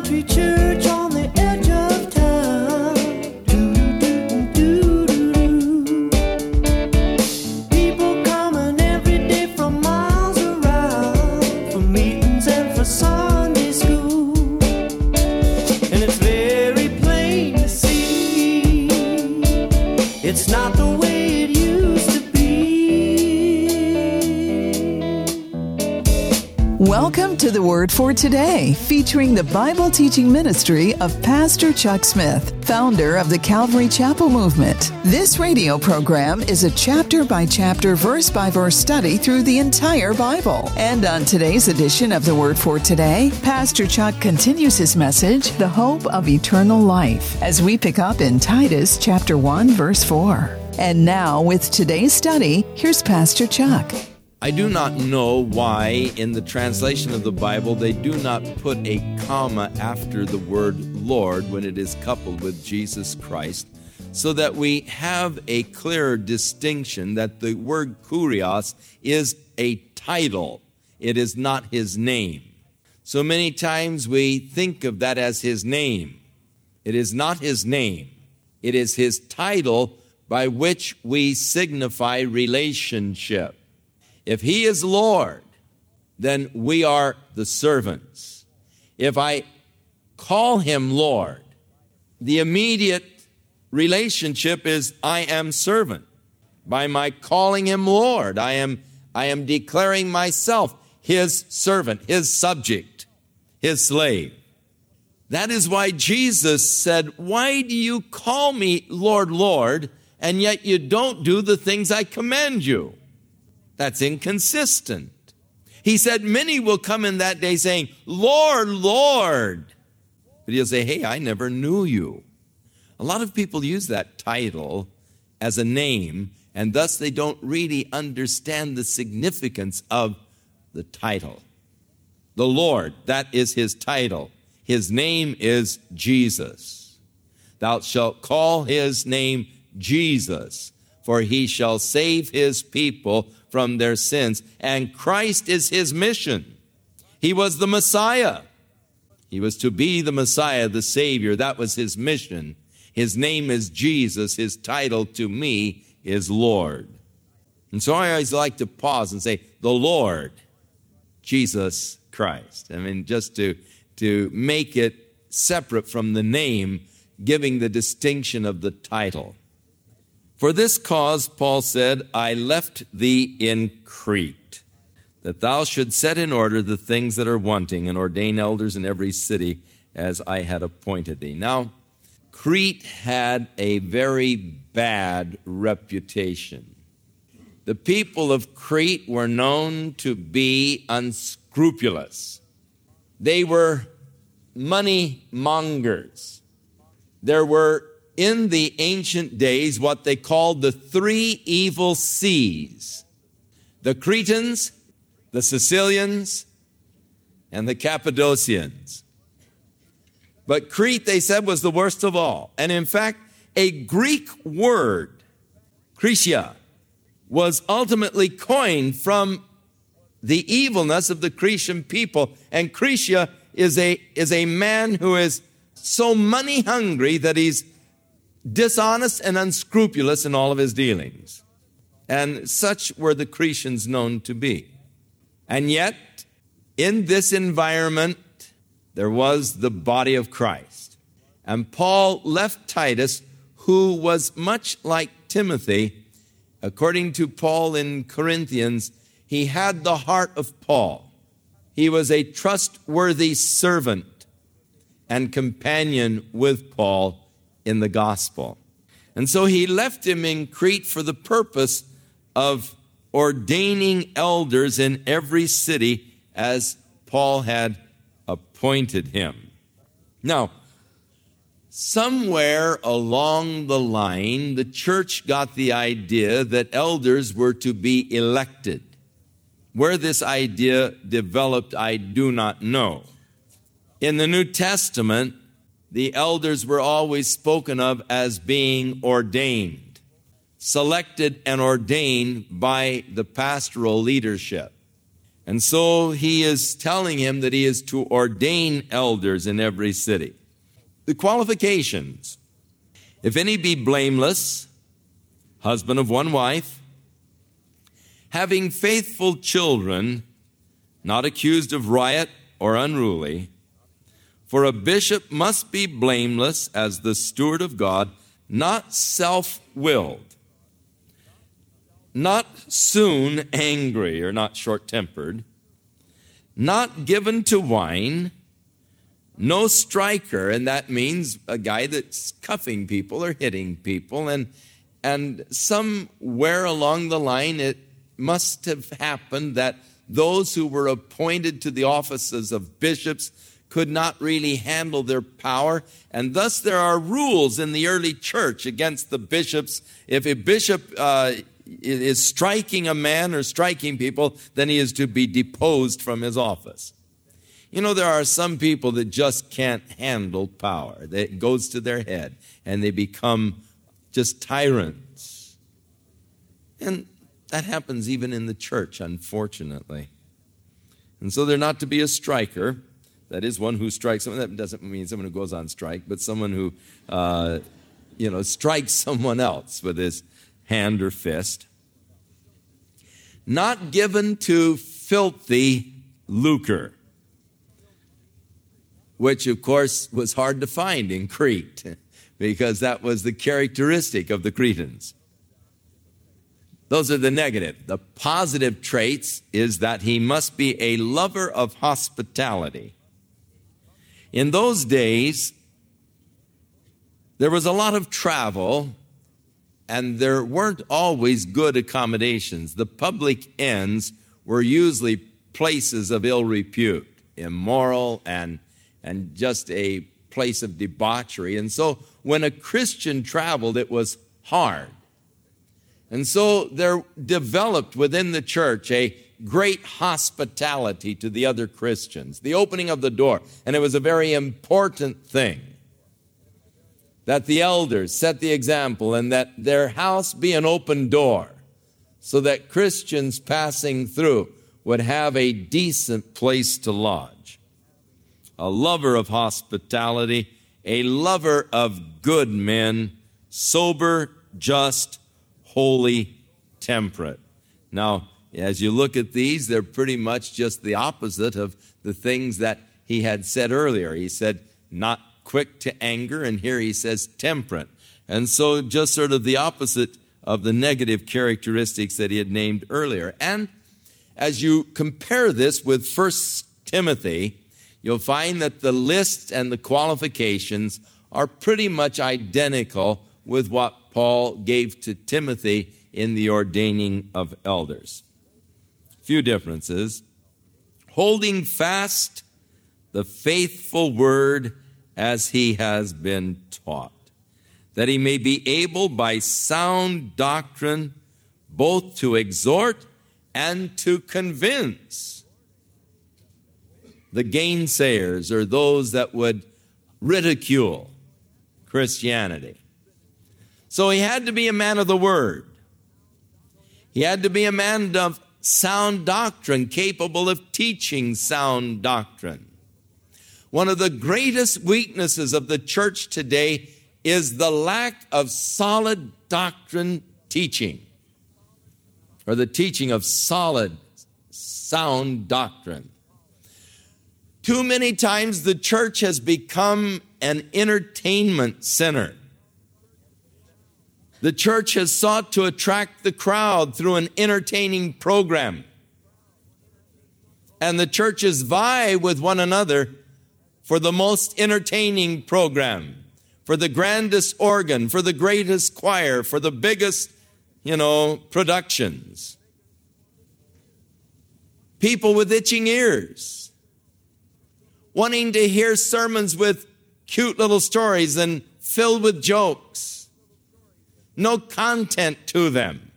country church on the edge of town. People coming every day from miles around for meetings and for Sunday school. And it's very plain to see it's not the way it used to be. Welcome to the Word for Today, featuring the Bible teaching ministry of Pastor Chuck Smith, founder of the Calvary Chapel Movement. This radio program is a chapter-by-chapter, verse-by-verse study through the entire Bible. And on today's edition of the Word for Today, Pastor Chuck continues his message, The Hope of Eternal Life, as we pick up in Titus chapter 1, verse 4. And now, with today's study, here's Pastor Chuck. I do not know why in the translation of the Bible they do not put a comma after the word Lord when it is coupled with Jesus Christ, so that we have a clearer distinction that the word kurios is a title. It is not his name. So many times we think of that as his name. It is not his name. It is his title by which we signify relationship. If he is Lord, then we are the servants. If I call him Lord, the immediate relationship is I am servant. By my calling him Lord, I am declaring myself his servant, his subject, his slave. That is why Jesus said, "Why do you call me Lord, Lord, and yet you don't do the things I command you?" That's inconsistent. He said, many will come in that day saying, "Lord, Lord." But he'll say, "Hey, I never knew you." A lot of people use that title as a name, and thus they don't really understand the significance of the title. The Lord, that is his title. His name is Jesus. Thou shalt call his name Jesus, for he shall save his people from their sins. And Christ is his mission. He was the Messiah. He was to be the Messiah, the Savior. That was his mission. His name is Jesus. His title to me is Lord. And so I always like to pause and say, the Lord, Jesus Christ. I mean, just to make it separate from the name, giving the distinction of the title. For this cause, Paul said, I left thee in Crete, that thou should set in order the things that are wanting, and ordain elders in every city as I had appointed thee. Now, Crete had a very bad reputation. The people of Crete were known to be unscrupulous. They were money mongers. There were in the ancient days what they called the three evil seas: the Cretans, the Sicilians, and the Cappadocians. But Crete, they said, was the worst of all. And in fact, a Greek word, Cretia, was ultimately coined from the evilness of the Cretan people. And Cretia is a man who is so money hungry that he's dishonest and unscrupulous in all of his dealings. And such were the Cretans known to be. And yet, in this environment, there was the body of Christ. And Paul left Titus, who was much like Timothy. According to Paul in Corinthians, he had the heart of Paul. He was a trustworthy servant and companion with Paul in the gospel. And so he left him in Crete for the purpose of ordaining elders in every city as Paul had appointed him. Now, somewhere along the line, the church got the idea that elders were to be elected. Where this idea developed, I do not know. In the New Testament, the elders were always spoken of as being ordained, selected and ordained by the pastoral leadership. And so he is telling him that he is to ordain elders in every city. The qualifications: if any be blameless, husband of one wife, having faithful children, not accused of riot or unruly. For a bishop must be blameless as the steward of God, not self-willed, not soon angry or not short-tempered, not given to wine, no striker, and that means a guy that's cuffing people or hitting people, and somewhere along the line it must have happened that those who were appointed to the offices of bishops could not really handle their power, and thus there are rules in the early church against the bishops. If a bishop is striking a man or striking people, then he is to be deposed from his office. You know, there are some people that just can't handle power. It goes to their head, and they become just tyrants. And that happens even in the church, unfortunately. And so they're not to be a striker. That is, one who strikes someone. That doesn't mean someone who goes on strike, but someone who, strikes someone else with his hand or fist. Not given to filthy lucre, which, of course, was hard to find in Crete, because that was the characteristic of the Cretans. Those are the negative. The positive traits is that he must be a lover of hospitality. In those days, there was a lot of travel, and there weren't always good accommodations. The public inns were usually places of ill repute, immoral, and just a place of debauchery. And so when a Christian traveled, it was hard. And so there developed within the church a great hospitality to the other Christians, the opening of the door. And it was a very important thing that the elders set the example and that their house be an open door so that Christians passing through would have a decent place to lodge. A lover of hospitality, a lover of good men, sober, just, holy, temperate. Now, as you look at these, they're pretty much just the opposite of the things that he had said earlier. He said, not quick to anger, and here he says temperate. And so just sort of the opposite of the negative characteristics that he had named earlier. And as you compare this with 1 Timothy, you'll find that the list and the qualifications are pretty much identical with what Paul gave to Timothy in the ordaining of elders. Few differences. Holding fast the faithful word as he has been taught, that he may be able by sound doctrine both to exhort and to convince the gainsayers, or those that would ridicule Christianity. So he had to be a man of the word. He had to be a man of sound doctrine, capable of teaching sound doctrine. One of the greatest weaknesses of the church today is the lack of solid doctrine teaching, or the teaching of solid, sound doctrine. Too many times the church has become an entertainment center. The church has sought to attract the crowd through an entertaining program. And the churches vie with one another for the most entertaining program, for the grandest organ, for the greatest choir, for the biggest, productions. People with itching ears, wanting to hear sermons with cute little stories and filled with jokes. No content to them,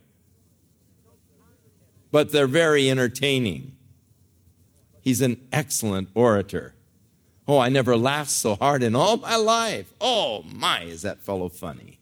but they're very entertaining. He's an excellent orator. Oh, I never laughed so hard in all my life. Oh, my, is that fellow funny.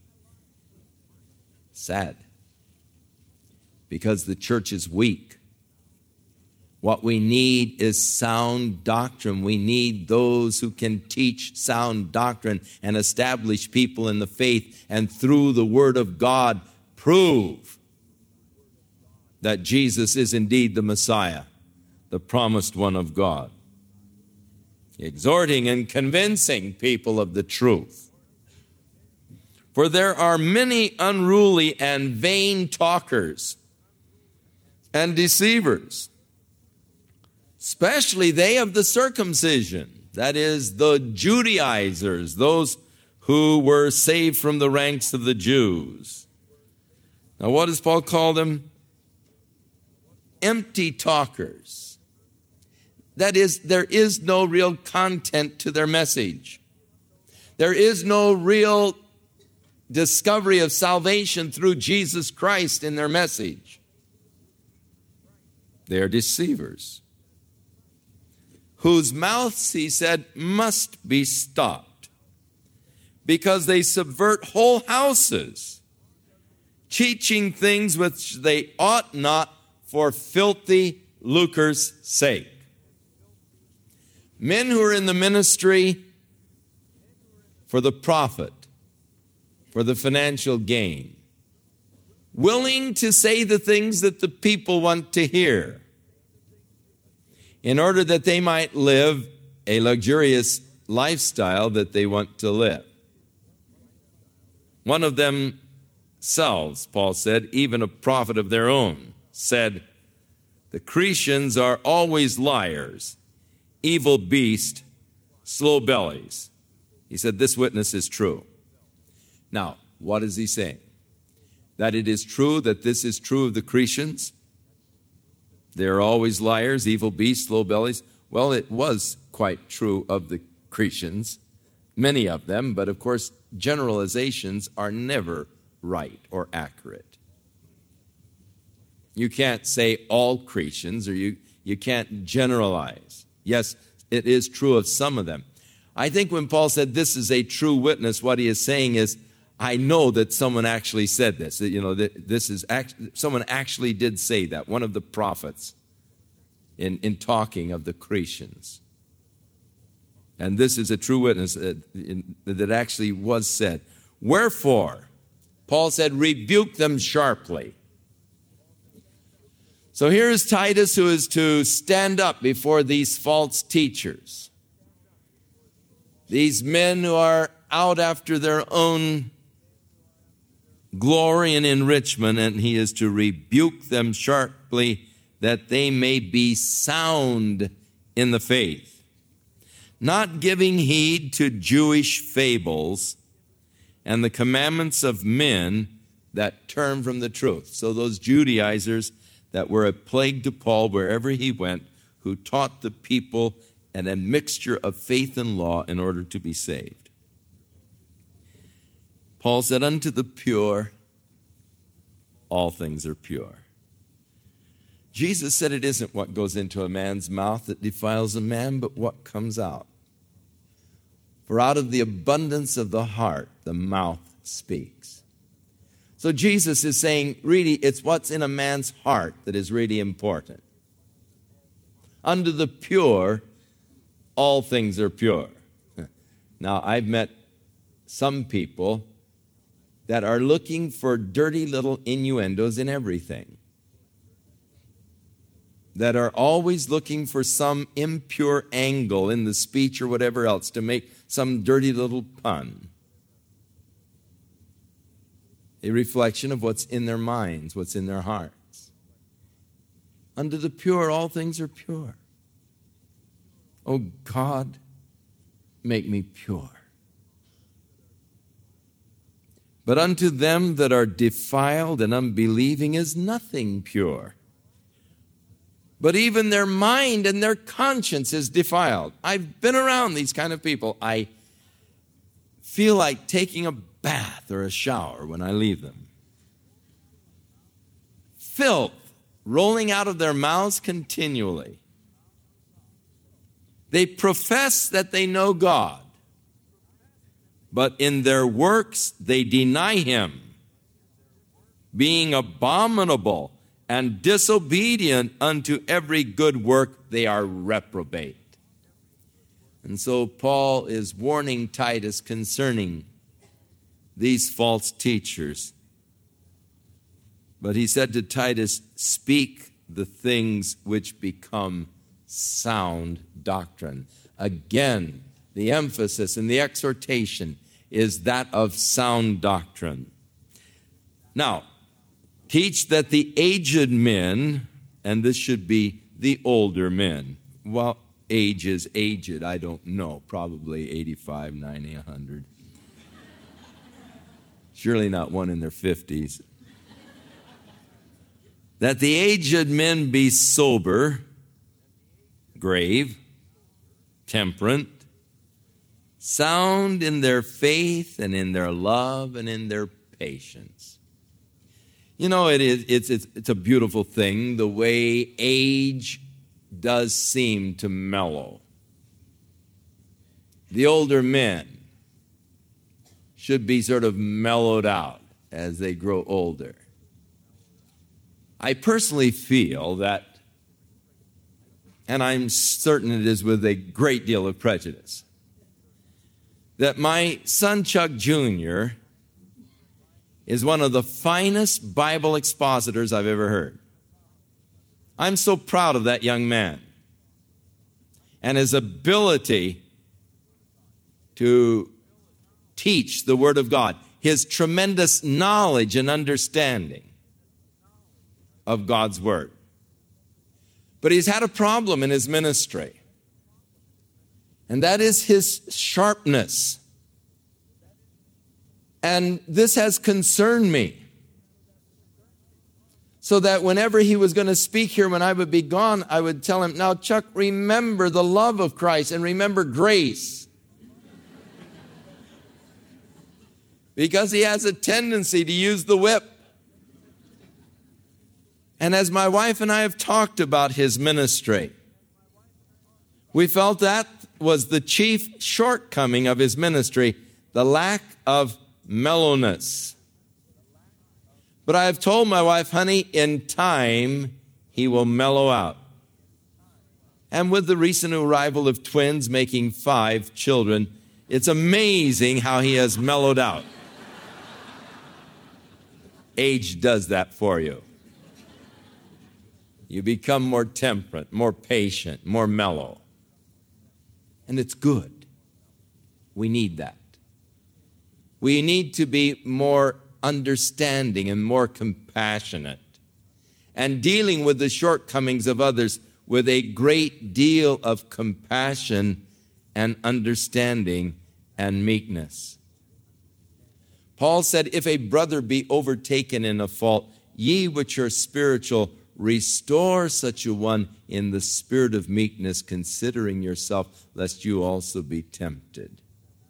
Sad. Because the church is weak. What we need is sound doctrine. We need those who can teach sound doctrine and establish people in the faith, and through the Word of God prove that Jesus is indeed the Messiah, the promised one of God. Exhorting and convincing people of the truth. For there are many unruly and vain talkers and deceivers, especially they of the circumcision, that is, the Judaizers, those who were saved from the ranks of the Jews. Now, what does Paul call them? Empty talkers. That is, there is no real content to their message. There is no real discovery of salvation through Jesus Christ in their message. They are deceivers, whose mouths, he said, must be stopped, because they subvert whole houses, teaching things which they ought not, for filthy lucre's sake. Men who are in the ministry for the profit, for the financial gain, willing to say the things that the people want to hear, in order that they might live a luxurious lifestyle that they want to live. One of themselves, Paul said, even a prophet of their own, said, the Cretians are always liars, evil beasts, slow bellies. He said, this witness is true. Now, what is he saying? That it is true that this is true of the Cretians? They are always liars, evil beasts, slow bellies. Well, it was quite true of the Cretians, many of them, but of course, generalizations are never right or accurate. You can't say all Cretians, or you can't generalize. Yes, it is true of some of them. I think when Paul said this is a true witness, what he is saying is, I know that someone actually said this. You know, someone actually did say that, one of the prophets in talking of the Cretians. And this is a true witness that actually was said. Wherefore, Paul said, rebuke them sharply. So here is Titus, who is to stand up before these false teachers, these men who are out after their own glory and enrichment, and he is to rebuke them sharply, that they may be sound in the faith, not giving heed to Jewish fables and the commandments of men that turn from the truth. So those Judaizers that were a plague to Paul wherever he went, who taught the people and a mixture of faith and law in order to be saved. Paul said, unto the pure, all things are pure. Jesus said it isn't what goes into a man's mouth that defiles a man, but what comes out. For out of the abundance of the heart, the mouth speaks. So Jesus is saying, really, it's what's in a man's heart that is really important. Unto the pure, all things are pure. Now, I've met some people that are looking for dirty little innuendos in everything, that are always looking for some impure angle in the speech or whatever else to make some dirty little pun. A reflection of what's in their minds, what's in their hearts. Unto the pure, all things are pure. Oh God, make me pure. But unto them that are defiled and unbelieving is nothing pure. But even their mind and their conscience is defiled. I've been around these kind of people. I feel like taking a bath or a shower when I leave them. Filth rolling out of their mouths continually. They profess that they know God, but in their works they deny him, being abominable and disobedient unto every good work, they are reprobate. And so Paul is warning Titus concerning these false teachers. But he said to Titus, speak the things which become sound doctrine. Again, the emphasis and the exhortation is that of sound doctrine. Now, teach that the aged men, and this should be the older men. Well, age is aged, I don't know, probably 85, 90, 100. Surely not one in their 50s. That the aged men be sober, grave, temperate, sound in their faith and in their love and in their patience. You know, it's a beautiful thing, the way age does seem to mellow. The older men should be sort of mellowed out as they grow older. I personally feel that, and I'm certain it is with a great deal of prejudice, that my son Chuck Jr. is one of the finest Bible expositors I've ever heard. I'm so proud of that young man and his ability to teach the Word of God, his tremendous knowledge and understanding of God's Word. But he's had a problem in his ministry, and that is his sharpness. And this has concerned me. So that whenever he was going to speak here when I would be gone, I would tell him, now, Chuck, remember the love of Christ and remember grace. Because he has a tendency to use the whip. And as my wife and I have talked about his ministry, we felt that was the chief shortcoming of his ministry, the lack of mellowness. But I have told my wife, honey, in time, he will mellow out. And with the recent arrival of twins making 5 children, it's amazing how he has mellowed out. Age does that for you. You become more temperate, more patient, more mellow. And it's good. We need that. We need to be more understanding and more compassionate and dealing with the shortcomings of others with a great deal of compassion and understanding and meekness. Paul said, if a brother be overtaken in a fault, ye which are spiritual, restore such a one in the spirit of meekness, considering yourself, lest you also be tempted.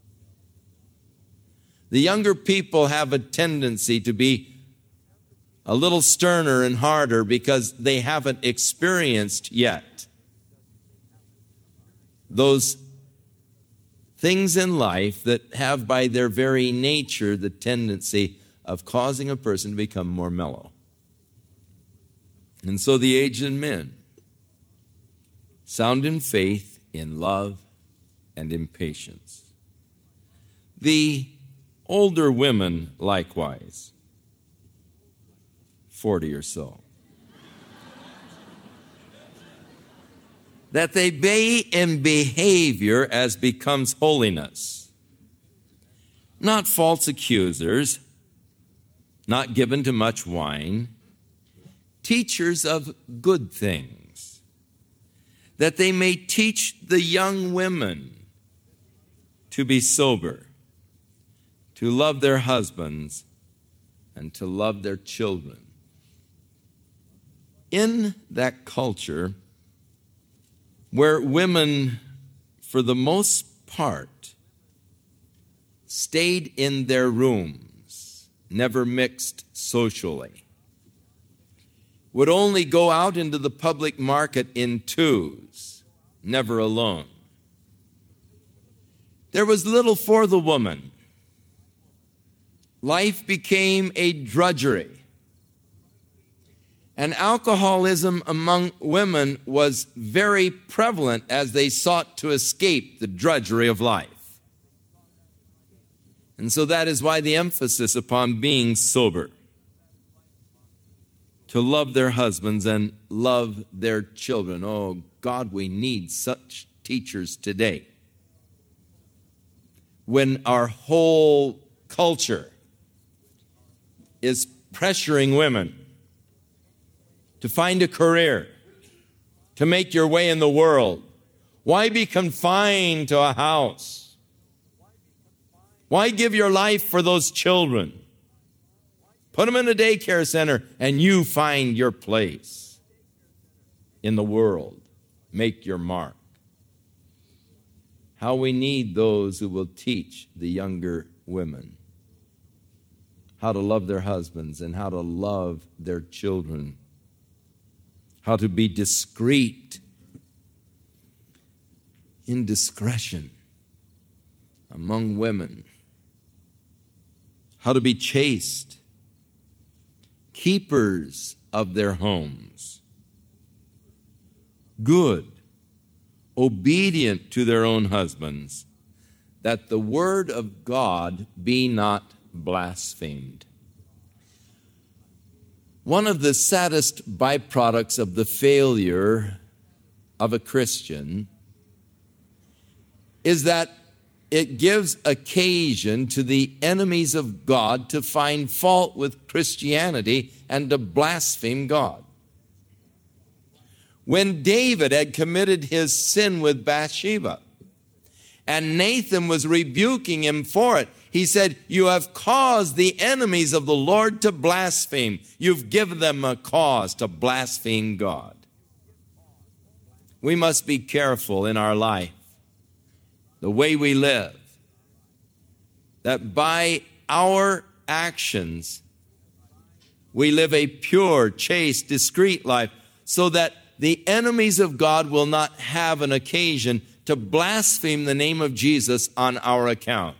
The younger people have a tendency to be a little sterner and harder because they haven't experienced yet those things in life that have by their very nature the tendency of causing a person to become more mellow. And so the aged men, sound in faith, in love, and in patience. The older women, likewise, 40 or so, that they be in behavior as becomes holiness, not false accusers, not given to much wine, teachers of good things, that they may teach the young women to be sober, to love their husbands, and to love their children. In that culture, where women, for the most part, stayed in their rooms, never mixed socially, would only go out into the public market in twos, never alone. There was little for the woman. Life became a drudgery. And alcoholism among women was very prevalent as they sought to escape the drudgery of life. And so that is why the emphasis upon being sober, to love their husbands and love their children. Oh, God, we need such teachers today. When our whole culture is pressuring women to find a career, to make your way in the world. Why be confined to a house? Why give your life for those children? Put them in a daycare center and you find your place in the world. Make your mark. How we need those who will teach the younger women how to love their husbands and how to love their children. How to be discreet, indiscretion among women. How to be chaste, keepers of their homes, good, obedient to their own husbands, that the word of God be not blasphemed. One of the saddest byproducts of the failure of a Christian is that it gives occasion to the enemies of God to find fault with Christianity and to blaspheme God. When David had committed his sin with Bathsheba, and Nathan was rebuking him for it, he said, "You have caused the enemies of the Lord to blaspheme. You've given them a cause to blaspheme God." We must be careful in our life, the way we live, that by our actions we live a pure, chaste, discreet life, so that the enemies of God will not have an occasion to blaspheme the name of Jesus on our account.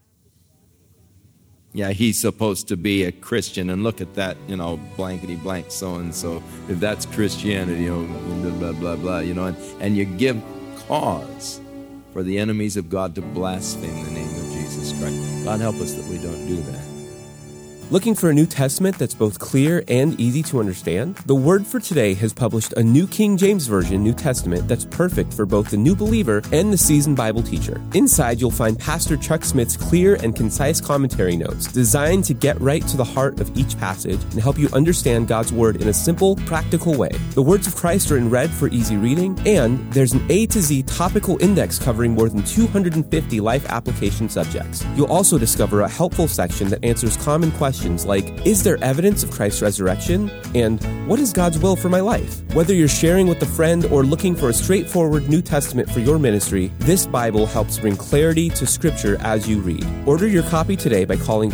Yeah, he's supposed to be a Christian, and look at that, blankety blank so-and-so. If that's Christianity, blah, blah, blah, blah, and you give cause for the enemies of God to blaspheme the name of Jesus Christ. God help us that we don't do that. Looking for a New Testament that's both clear and easy to understand? The Word for Today has published a New King James Version New Testament that's perfect for both the new believer and the seasoned Bible teacher. Inside, you'll find Pastor Chuck Smith's clear and concise commentary notes designed to get right to the heart of each passage and help you understand God's Word in a simple, practical way. The words of Christ are in red for easy reading, and there's an A to Z topical index covering more than 250 life application subjects. You'll also discover a helpful section that answers common questions like, is there evidence of Christ's resurrection? And what is God's will for my life? Whether you're sharing with a friend or looking for a straightforward New Testament for your ministry, this Bible helps bring clarity to Scripture as you read. Order your copy today by calling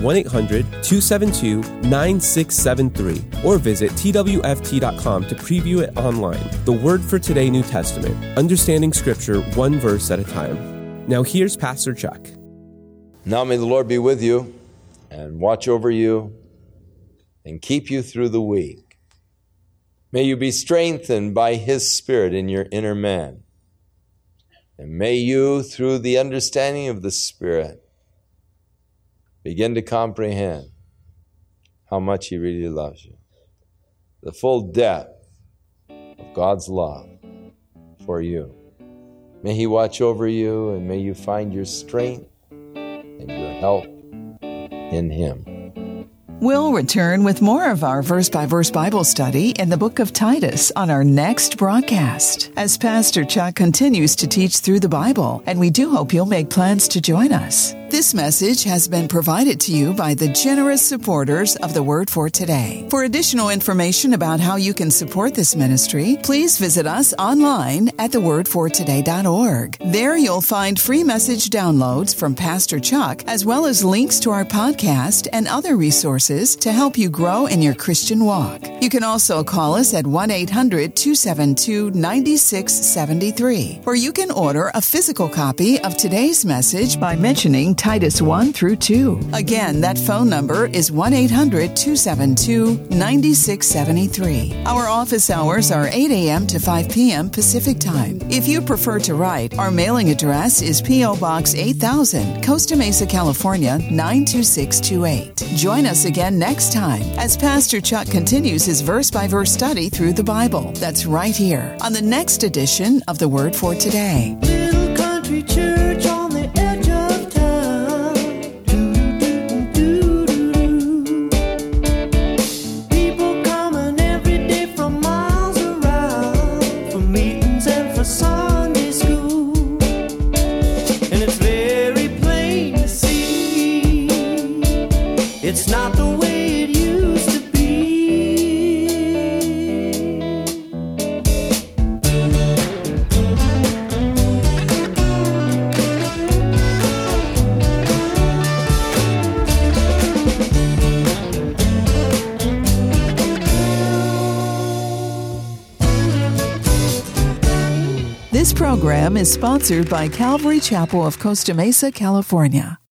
1-800-272-9673 or visit twft.com to preview it online. The Word for Today New Testament, understanding Scripture one verse at a time. Now here's Pastor Chuck. Now may the Lord be with you and watch over you and keep you through the week. May you be strengthened by His Spirit in your inner man. And may you, through the understanding of the Spirit, begin to comprehend how much He really loves you. The full depth of God's love for you. May He watch over you, and may you find your strength and your help in Him. We'll return with more of our verse-by-verse Bible study in the book of Titus on our next broadcast, as Pastor Chuck continues to teach through the Bible, and we do hope you'll make plans to join us. This message has been provided to you by the generous supporters of the Word for Today. For additional information about how you can support this ministry, please visit us online at thewordfortoday.org. There you'll find free message downloads from Pastor Chuck, as well as links to our podcast and other resources to help you grow in your Christian walk. You can also call us at 1-800-272-9673, or you can order a physical copy of today's message by mentioning Titus 1 through 2. Again, that phone number is 1-800-272-9673. Our office hours are 8 a.m. to 5 p.m. Pacific Time. If you prefer to write, our mailing address is P.O. Box 8000, Costa Mesa, California, 92628. Join us again next time as Pastor Chuck continues his verse-by-verse study through the Bible. That's right here on the next edition of The Word for Today. Little country church on the edge of town. Do-do-do-do-do-do. People coming every day from miles around for meetings and for Sunday school. And it's very plain to see it's not the way it used to be. This program is sponsored by Calvary Chapel of Costa Mesa, California.